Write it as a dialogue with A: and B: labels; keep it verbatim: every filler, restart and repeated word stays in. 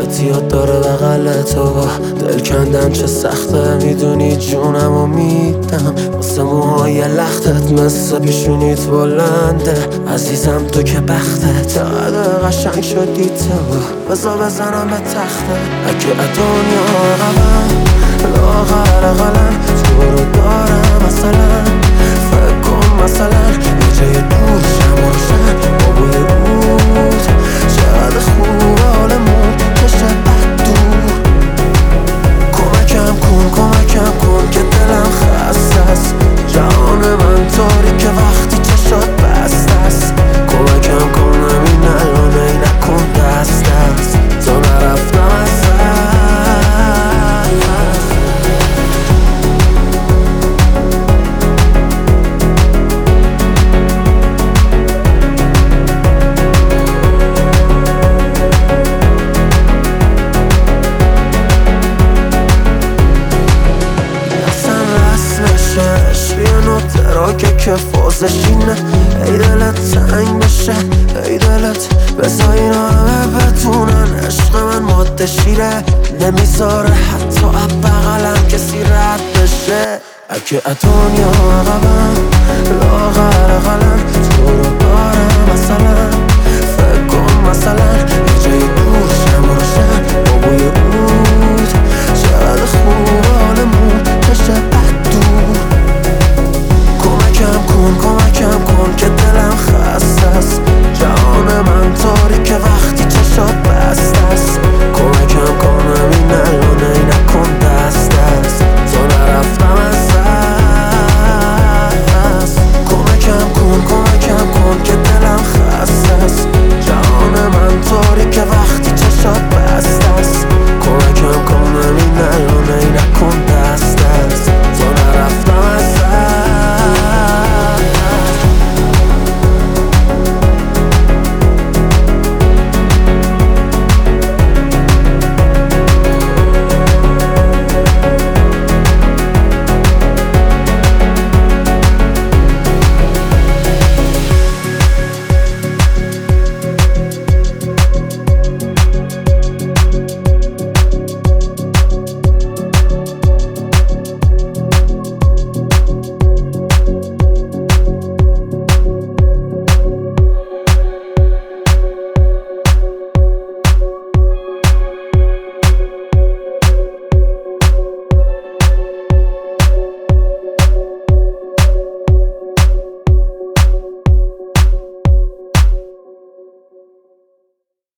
A: اعتیاد داره بغل تو، دل کندن چه سخته میدونی جونم و میدم واسه موهای لختت مثل پیشونیت بلنده. عزیزم تو که بخته چقدر قشنگ شدی تو، بذار بزنم به تخته. اگه دنیا عقبم لاغر قلم تو رو دارم مثلا، فکر کن مثلا یه جای دور شم روشن با بوی عود، چقدر خوب حالمون بشه بد دور. کمکم کن کمکم کن که دلم خسته است، جهان من طوری که وقتی چشات بسته است. کمکم کن همین الان ای نکن دست دست تا نرفتم از تراکه که فازشینه. ای دلت تنگ بشه ای دلت بذار اینا همه بتونن عشق من ماده شیره، نمیذاره حتی اب بغلم کسی رد بشه. اگه دنیا عقبم لاغر قلم تو رو دارم مثلا،